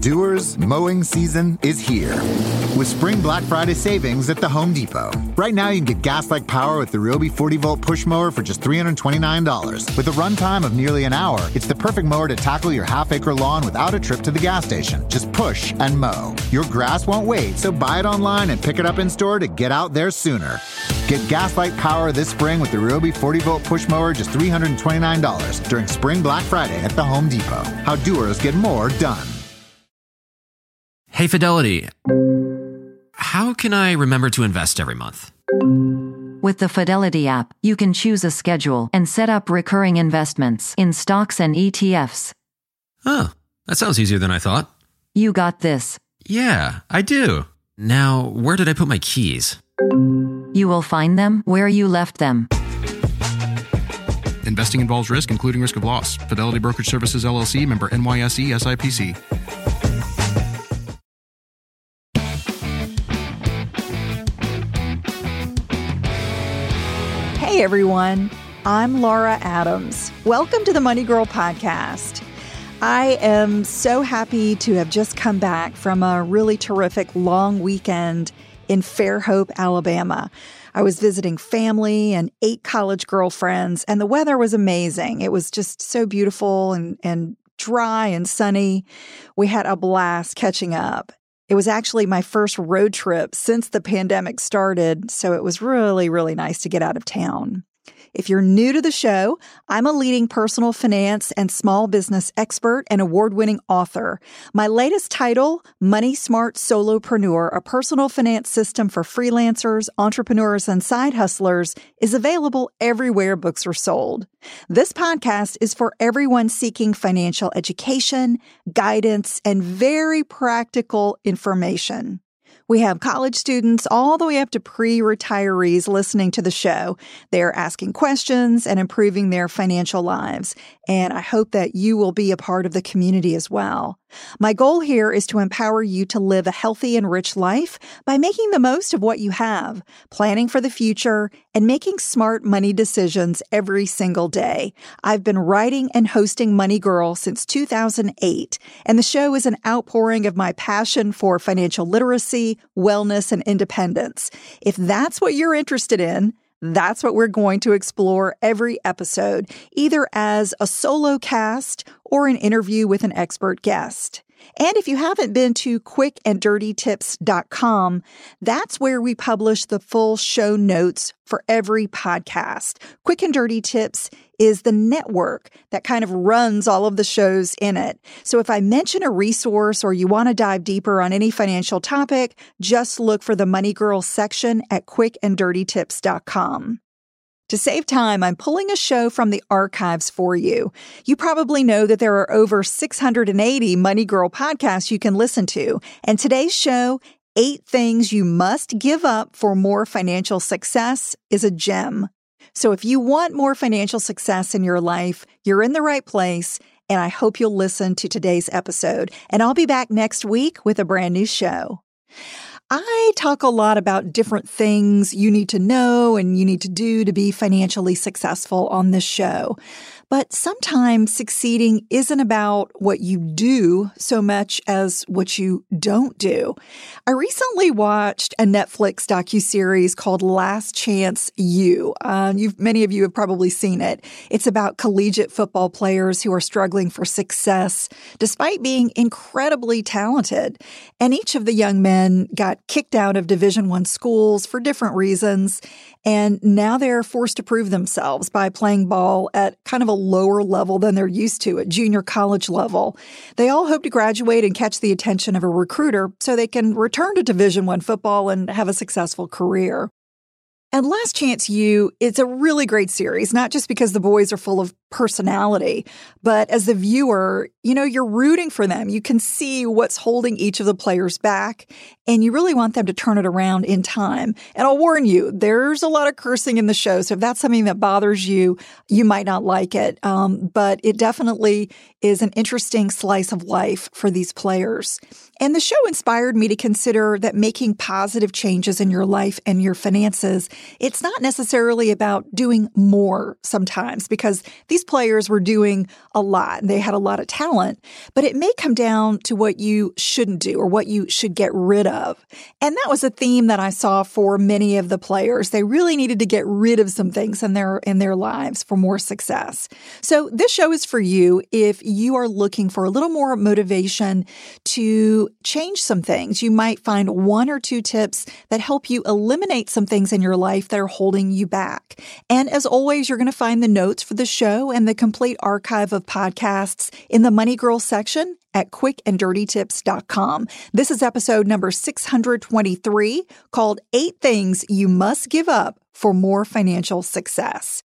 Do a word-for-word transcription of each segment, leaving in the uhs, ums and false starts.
Doers, mowing season is here. With Spring Black Friday savings at the Home Depot. Right now, you can get gas-like power with the Ryobi forty volt push mower for just three hundred twenty-nine dollars. With a runtime of nearly an hour, it's the perfect mower to tackle your half-acre lawn without a trip to the gas station. Just push and mow. Your grass won't wait, so buy it online and pick it up in store to get out there sooner. Get gas-like power this spring with the Ryobi forty volt push mower just three hundred twenty-nine dollars during Spring Black Friday at the Home Depot. How doers get more done. Hey, Fidelity. How can I remember to invest every month? With the Fidelity app, you can choose a schedule and set up recurring investments in stocks and E T Fs. Oh, that sounds easier than I thought. You got this. Yeah, I do. Now, where did I put my keys? You will find them where you left them. Investing involves risk, including risk of loss. Fidelity Brokerage Services, L L C, member N Y S E, S I P C. Hey everyone, I'm Laura Adams. Welcome to the Money Girl Podcast. I am so happy to have just come back from a really terrific long weekend in Fairhope, Alabama. I was visiting family and eight college girlfriends, and the weather was amazing. It was just so beautiful and, and dry and sunny. We had a blast catching up. It was actually my first road trip since the pandemic started, so it was really, really nice to get out of town. If you're new to the show, I'm a leading personal finance and small business expert and award-winning author. My latest title, Money Smart Solopreneur, a personal finance system for freelancers, entrepreneurs, and side hustlers, is available everywhere books are sold. This podcast is for everyone seeking financial education, guidance, and very practical information. We have college students all the way up to pre-retirees listening to the show. They're asking questions and improving their financial lives. And I hope that you will be a part of the community as well. My goal here is to empower you to live a healthy and rich life by making the most of what you have, planning for the future, and making smart money decisions every single day. I've been writing and hosting Money Girl since two thousand eight, and the show is an outpouring of my passion for financial literacy, wellness, and independence. If that's what you're interested in, that's what we're going to explore every episode, either as a solo cast or an interview with an expert guest. And if you haven't been to quick and dirty tips dot com, that's where we publish the full show notes for every podcast. Quick and Dirty Tips is the network that kind of runs all of the shows in it. So if I mention a resource or you want to dive deeper on any financial topic, just look for the Money Girl section at quick and dirty tips dot com. To save time, I'm pulling a show from the archives for you. You probably know that there are over six hundred eighty Money Girl podcasts you can listen to. And today's show, Eight Things You Must Give Up for More Financial Success, is a gem. So if you want more financial success in your life, you're in the right place, and I hope you'll listen to today's episode. And I'll be back next week with a brand new show. I talk a lot about different things you need to know and you need to do to be financially successful on this show. But sometimes succeeding isn't about what you do so much as what you don't do. I recently watched a Netflix docuseries called Last Chance U. Uh, you've, many of you have probably seen it. It's about collegiate football players who are struggling for success despite being incredibly talented. And each of the young men got kicked out of Division One schools for different reasons. And now they're forced to prove themselves by playing ball at kind of a lower level than they're used to, at junior college level. They all hope to graduate and catch the attention of a recruiter so they can return to Division One football and have a successful career. And Last Chance U, it's a really great series, not just because the boys are full of personality, but as the viewer, you know, you're rooting for them. You can see what's holding each of the players back, and you really want them to turn it around in time. And I'll warn you, there's a lot of cursing in the show, so if that's something that bothers you, you might not like it. Um, but it definitely is an interesting slice of life for these players. And the show inspired me to consider that making positive changes in your life and your finances it's not necessarily about doing more sometimes, because these players were doing a lot and they had a lot of talent, but it may come down to what you shouldn't do or what you should get rid of. And that was a theme that I saw for many of the players. They really needed to get rid of some things in their in their lives for more success. So this show is for you if you are looking for a little more motivation to change some things. You might find one or two tips that help you eliminate some things in your life that are holding you back. And as always, you're going to find the notes for the show and the complete archive of podcasts in the Money Girl section at quick and dirty tips dot com. This is episode number six hundred twenty-three, called Eight Things You Must Give Up for More Financial Success.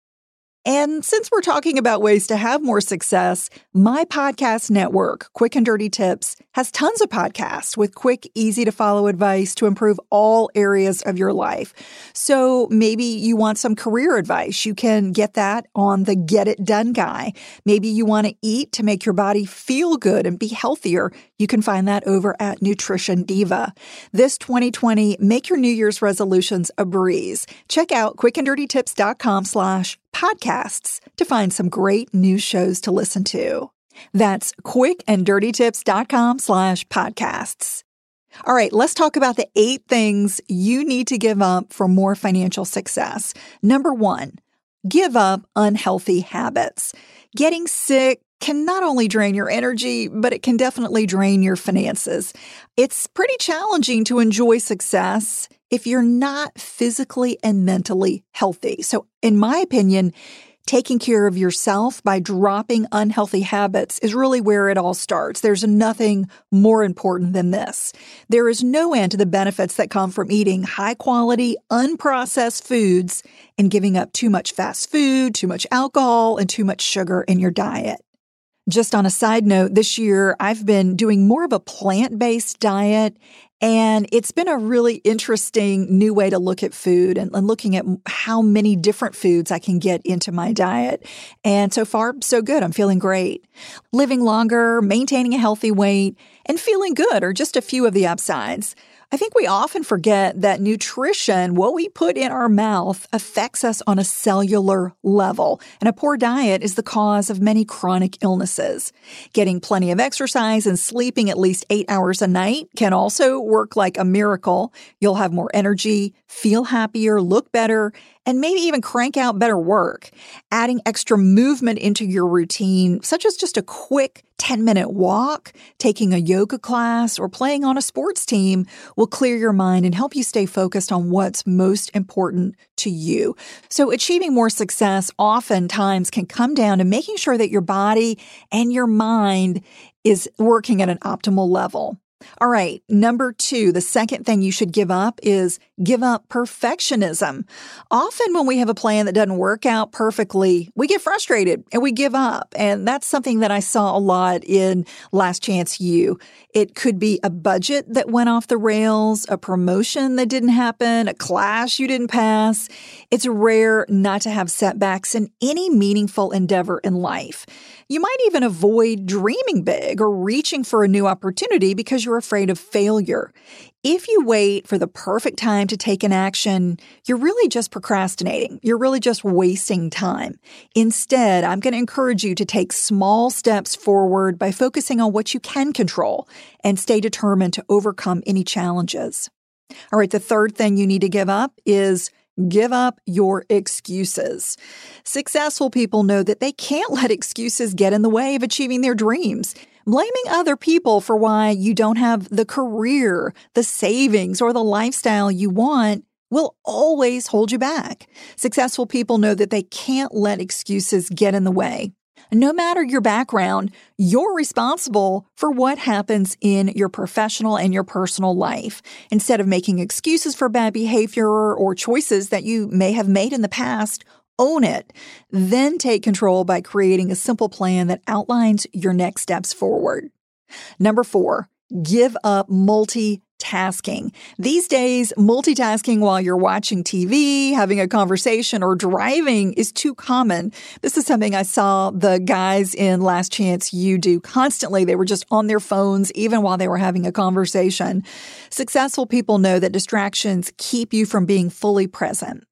And since we're talking about ways to have more success, my podcast network, Quick and Dirty Tips, has tons of podcasts with quick, easy-to-follow advice to improve all areas of your life. So maybe you want some career advice. You can get that on the Get It Done Guy. Maybe you want to eat to make your body feel good and be healthier. You can find that over at Nutrition Diva. This twenty twenty, make your New Year's resolutions a breeze. Check out quick and dirty tips dot com slash podcasts to find some great new shows to listen to. That's quick and dirty tips dot com slash podcasts. All right, let's talk about the eight things you need to give up for more financial success. Number one, give up unhealthy habits. Getting sick can not only drain your energy, but it can definitely drain your finances. It's pretty challenging to enjoy success if you're not physically and mentally healthy. So in my opinion, taking care of yourself by dropping unhealthy habits is really where it all starts. There's nothing more important than this. There is no end to the benefits that come from eating high-quality, unprocessed foods and giving up too much fast food, too much alcohol, and too much sugar in your diet. Just on a side note, this year I've been doing more of a plant-based diet, and it's been a really interesting new way to look at food and, and looking at how many different foods I can get into my diet. And so far, so good. I'm feeling great. Living longer, maintaining a healthy weight, and feeling good are just a few of the upsides. I think we often forget that nutrition, what we put in our mouth, affects us on a cellular level, and a poor diet is the cause of many chronic illnesses. Getting plenty of exercise and sleeping at least eight hours a night can also work like a miracle. You'll have more energy, feel happier, look better, and maybe even crank out better work. Adding extra movement into your routine, such as just a quick ten-minute walk, taking a yoga class, or playing on a sports team, will clear your mind and help you stay focused on what's most important to you. So achieving more success oftentimes can come down to making sure that your body and your mind is working at an optimal level. All right, number two, the second thing you should give up is give up perfectionism. Often when we have a plan that doesn't work out perfectly, we get frustrated and we give up. And that's something that I saw a lot in Last Chance U. It could be a budget that went off the rails, a promotion that didn't happen, a class you didn't pass. It's rare not to have setbacks in any meaningful endeavor in life. You might even avoid dreaming big or reaching for a new opportunity because you're afraid of failure. If you wait for the perfect time to take an action, you're really just procrastinating. You're really just wasting time. Instead, I'm going to encourage you to take small steps forward by focusing on what you can control and stay determined to overcome any challenges. All right, the third thing you need to give up is give up your excuses. Successful people know that they can't let excuses get in the way of achieving their dreams. Blaming other people for why you don't have the career, the savings, or the lifestyle you want will always hold you back. Successful people know that they can't let excuses get in the way. No matter your background, you're responsible for what happens in your professional and your personal life. Instead of making excuses for bad behavior or choices that you may have made in the past, own it. Then take control by creating a simple plan that outlines your next steps forward. Number four, give up multitasking. These days, multitasking while you're watching T V, having a conversation, or driving is too common. This is something I saw the guys in Last Chance U do constantly. They were just on their phones even while they were having a conversation. Successful people know that distractions keep you from being fully present.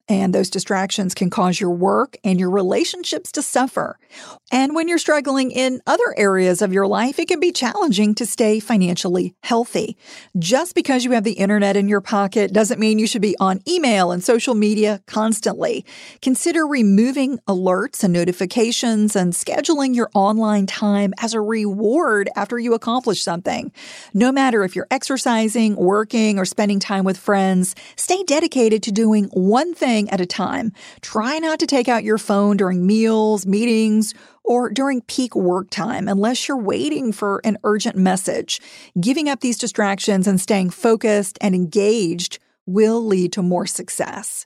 And those distractions can cause your work and your relationships to suffer. And when you're struggling in other areas of your life, it can be challenging to stay financially healthy. Just because you have the internet in your pocket doesn't mean you should be on email and social media constantly. Consider removing alerts and notifications and scheduling your online time as a reward after you accomplish something. No matter if you're exercising, working, or spending time with friends, stay dedicated to doing one thing at a time. Try not to take out your phone during meals, meetings, or during peak work time unless you're waiting for an urgent message. Giving up these distractions and staying focused and engaged will lead to more success.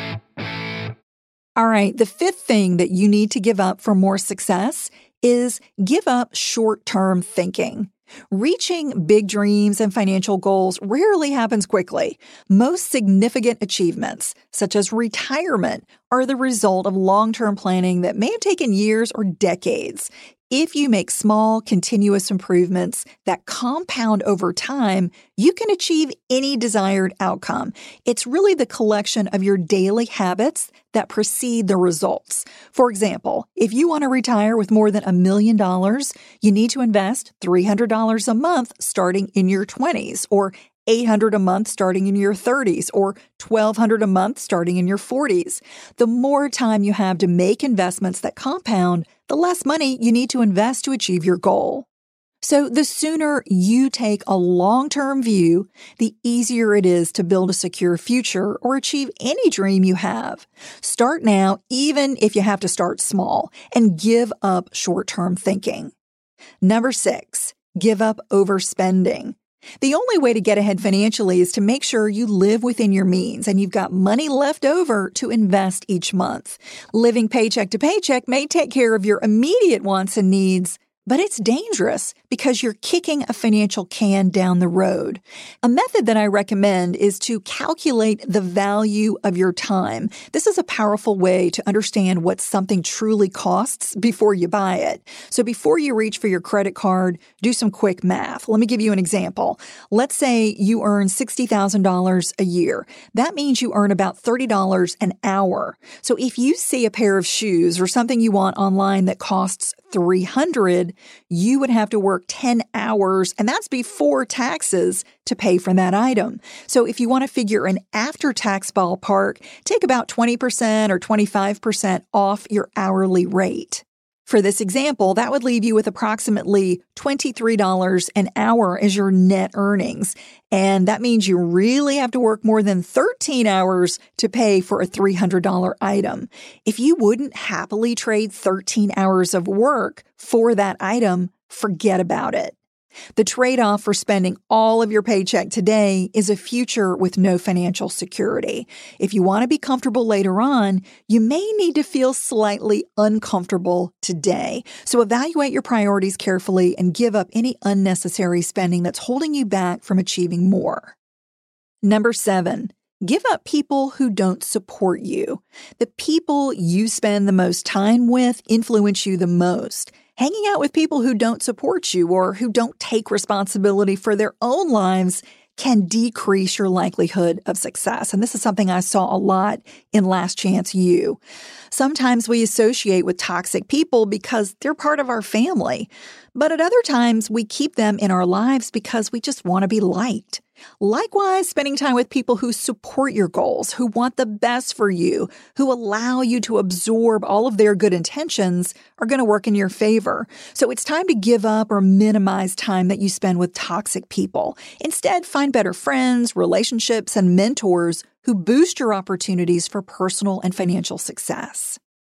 All right, the fifth thing that you need to give up for more success is give up short-term thinking. Reaching big dreams and financial goals rarely happens quickly. Most significant achievements, such as retirement, are the result of long-term planning that may have taken years or decades. If you make small, continuous improvements that compound over time, you can achieve any desired outcome. It's really the collection of your daily habits that precede the results. For example, if you want to retire with more than a million dollars, you need to invest three hundred dollars a month starting in your twenties, or eight hundred dollars a month starting in your thirties, or twelve hundred dollars a month starting in your forties. The more time you have to make investments that compound, the less money you need to invest to achieve your goal. So the sooner you take a long-term view, the easier it is to build a secure future or achieve any dream you have. Start now, even if you have to start small, and give up short-term thinking. Number six, give up overspending. The only way to get ahead financially is to make sure you live within your means and you've got money left over to invest each month. Living paycheck to paycheck may take care of your immediate wants and needs, but it's dangerous because you're kicking a financial can down the road. A method that I recommend is to calculate the value of your time. This is a powerful way to understand what something truly costs before you buy it. So before you reach for your credit card, do some quick math. Let me give you an example. Let's say you earn sixty thousand dollars a year. That means you earn about thirty dollars an hour. So if you see a pair of shoes or something you want online that costs three hundred dollars, you would have to work ten hours, and that's before taxes, to pay for that item. So if you want to figure an after-tax ballpark, take about twenty percent or twenty-five percent off your hourly rate. For this example, that would leave you with approximately twenty-three dollars an hour as your net earnings. And that means you really have to work more than thirteen hours to pay for a three hundred dollars item. If you wouldn't happily trade thirteen hours of work for that item, forget about it. The trade-off for spending all of your paycheck today is a future with no financial security. If you want to be comfortable later on, you may need to feel slightly uncomfortable today. So evaluate your priorities carefully and give up any unnecessary spending that's holding you back from achieving more. Number seven, give up people who don't support you. The people you spend the most time with influence you the most. Hanging out with people who don't support you or who don't take responsibility for their own lives can decrease your likelihood of success. And this is something I saw a lot in Last Chance U. Sometimes we associate with toxic people because they're part of our family. But at other times, we keep them in our lives because we just want to be liked. Likewise, spending time with people who support your goals, who want the best for you, who allow you to absorb all of their good intentions are going to work in your favor. So it's time to give up or minimize time that you spend with toxic people. Instead, find better friends, relationships, and mentors who boost your opportunities for personal and financial success.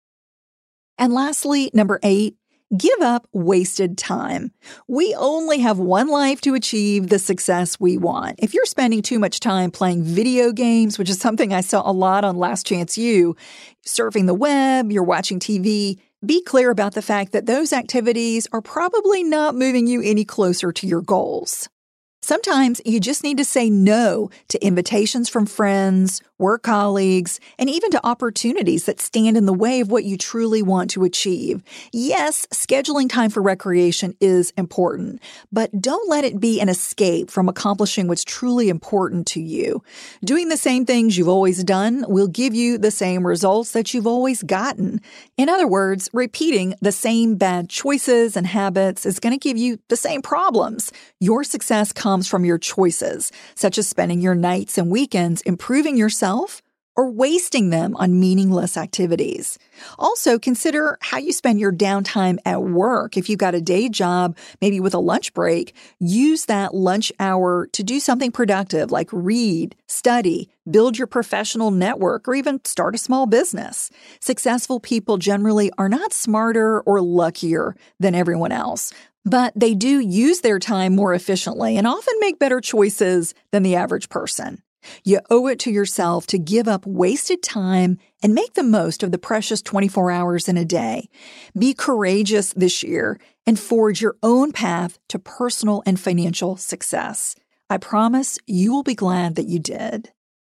And lastly, number eight, give up wasted time. We only have one life to achieve the success we want. If you're spending too much time playing video games, which is something I saw a lot on Last Chance U, surfing the web, you're watching T V, be clear about the fact that those activities are probably not moving you any closer to your goals. Sometimes you just need to say no to invitations from friends, work colleagues, and even to opportunities that stand in the way of what you truly want to achieve. Yes, scheduling time for recreation is important, but don't let it be an escape from accomplishing what's truly important to you. Doing the same things you've always done will give you the same results that you've always gotten. In other words, repeating the same bad choices and habits is going to give you the same problems. Your success comes from your choices, such as spending your nights and weekends improving yourself or wasting them on meaningless activities. Also, consider how you spend your downtime at work. If you've got a day job, maybe with a lunch break, use that lunch hour to do something productive like read, study, build your professional network, or even start a small business. Successful people generally are not smarter or luckier than everyone else, but they do use their time more efficiently and often make better choices than the average person. You owe it to yourself to give up wasted time and make the most of the precious twenty-four hours in a day. Be courageous this year and forge your own path to personal and financial success. I promise you will be glad that you did.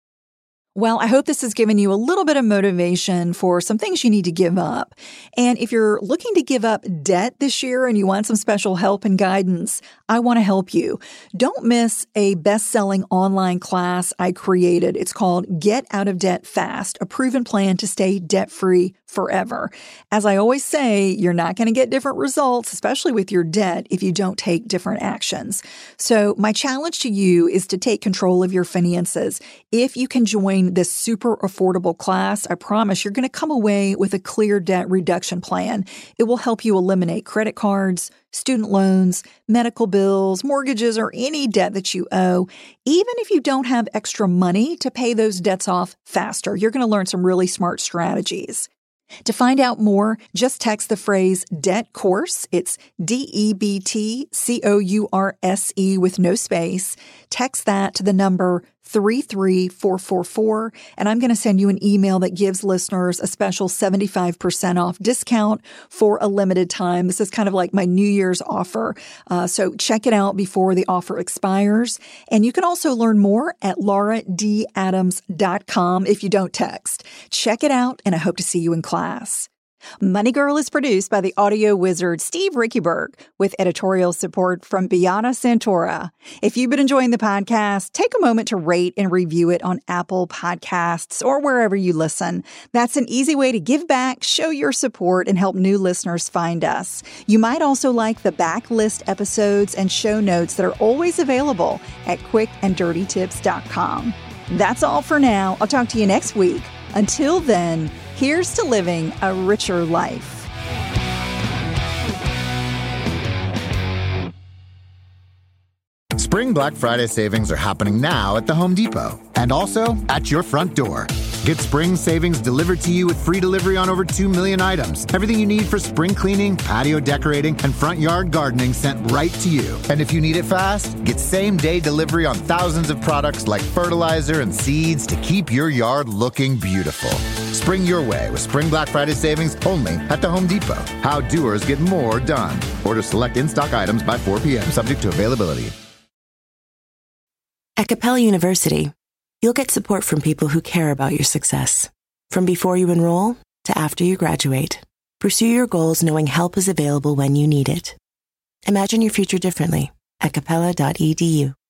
Well, I hope this has given you a little bit of motivation for some things you need to give up. And if you're looking to give up debt this year and you want some special help and guidance, I want to help you. Don't miss a best-selling online class I created. It's called Get Out of Debt Fast, a proven plan to stay debt-free forever. As I always say, you're not going to get different results, especially with your debt, if you don't take different actions. So my challenge to you is to take control of your finances. If you can join this super affordable class, I promise you're going to come away with a clear debt reduction plan. It will help you eliminate credit cards, student loans, medical bills, mortgages, or any debt that you owe. Even if you don't have extra money to pay those debts off faster, you're going to learn some really smart strategies. To find out more, just text the phrase debt course. It's D E B T C O U R S E with no space. Text that to the number three three four four four, and I'm going to send you an email that gives listeners a special seventy-five percent off discount for a limited time. This is kind of like my New Year's offer. Uh, so check it out before the offer expires. And you can also learn more at laura d adams dot com if you don't text. Check it out, and I hope to see you in class. Money Girl is produced by the audio wizard Steve Rickyberg with editorial support from Biana Santora. If you've been enjoying the podcast, take a moment to rate and review it on Apple Podcasts or wherever you listen. That's an easy way to give back, show your support, and help new listeners find us. You might also like the backlist episodes and show notes that are always available at quick and dirty tips dot com. That's all for now. I'll talk to you next week. Until then, here's to living a richer life. Spring Black Friday savings are happening now at the Home Depot and also at your front door. Get spring savings delivered to you with free delivery on over two million items. Everything you need for spring cleaning, patio decorating, and front yard gardening sent right to you. And if you need it fast, get same-day delivery on thousands of products like fertilizer and seeds to keep your yard looking beautiful. Spring your way with Spring Black Friday savings only at the Home Depot. How doers get more done. Order select in-stock items by four p.m. subject to availability. At Capella University, you'll get support from people who care about your success. From before you enroll to after you graduate, pursue your goals knowing help is available when you need it. Imagine your future differently at capella dot e d u.